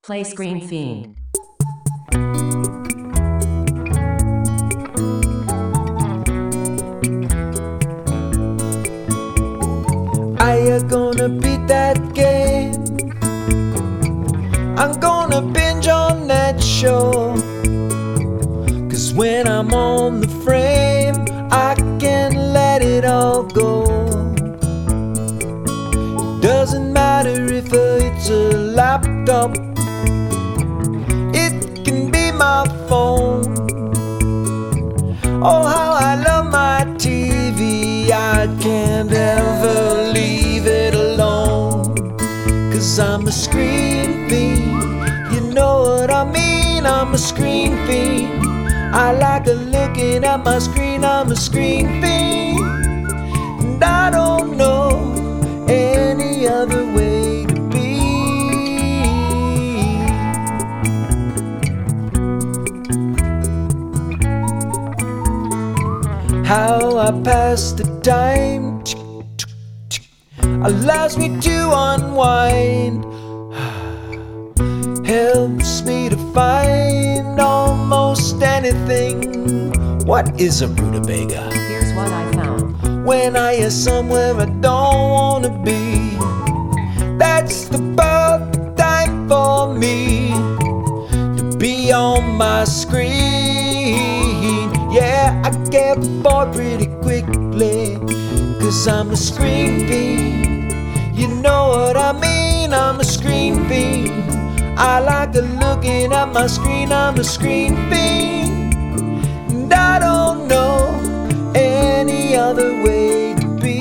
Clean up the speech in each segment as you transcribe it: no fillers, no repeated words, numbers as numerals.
Play Screen Fiend. Are you gonna beat that game? I'm gonna binge on that show. 'Cause when I'm on the frame, I can let it all go. Doesn't matter if it's a laptop, it can be my phone. Oh, how I love my TV, I can't ever leave it alone. 'Cause I'm a screen fiend, you know what I mean, I'm a screen fiend. I like looking at my screen, I'm a screen fiend. And I don't know any other way to be. How I pass the time allows me to unwind, helps me to find almost anything. What is a rutabaga? Here's what I found. When I am somewhere I don't wanna be, that's the perfect time for me to be on my screen. Yeah, I get bored pretty quickly, 'cause I'm a screen fiend. You know what I mean, I'm a screen fiend. I like looking at my screen, I'm a screen fiend. And I don't know any other way to be.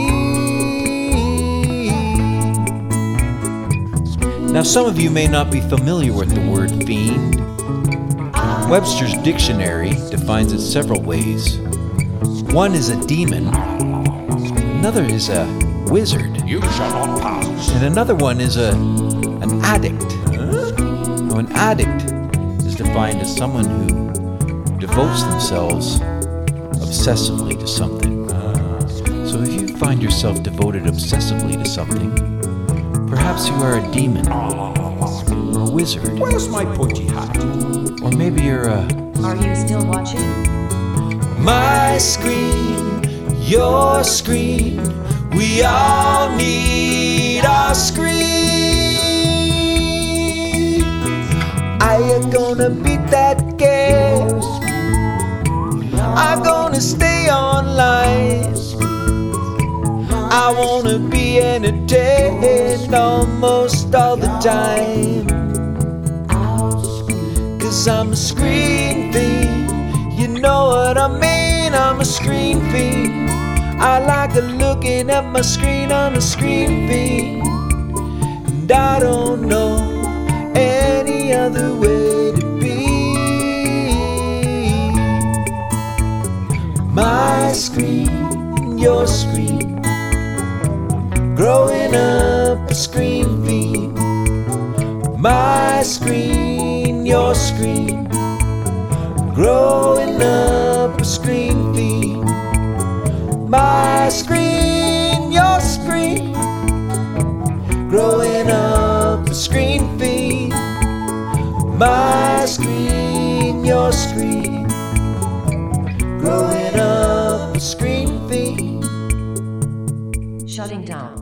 Now, some of you may not be familiar with the word fiend. Webster's dictionary defines it several ways. One is a demon, another is a wizard, You shall not pass. and another one is an addict. Now, an addict is defined as someone who devotes themselves obsessively to something. So if you find yourself devoted obsessively to something, perhaps you are a demon or a wizard, Where's my pointy hat? or maybe you're a... Are you still watching? My screen, your screen, we all need our screen. Are you gonna beat that game? I'm gonna stay online. I wanna be entertained almost all the time. 'Cause I'm a screen fiend, you know what I mean, I'm a screen fiend. I like looking at my screen, I'm a screen fiend. And I don't know any other way to be. My screen, your screen, growing up a screen fiend. My screen, your screen, growing up a screen fiend. My screen, your screen, growing up a screen fiend. My screen, your screen, growing up a screen fiend. Shutting down.